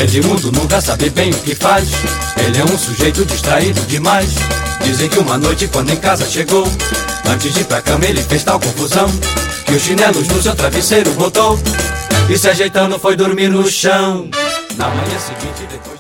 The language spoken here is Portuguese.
Edmundo nunca sabe bem o que faz. Ele é um sujeito distraído demais. Dizem que uma noite quando em casa chegou, antes de ir pra cama ele fez tal confusão, que os chinelos no seu travesseiro botou e se ajeitando foi dormir no chão. Na manhã seguinte depois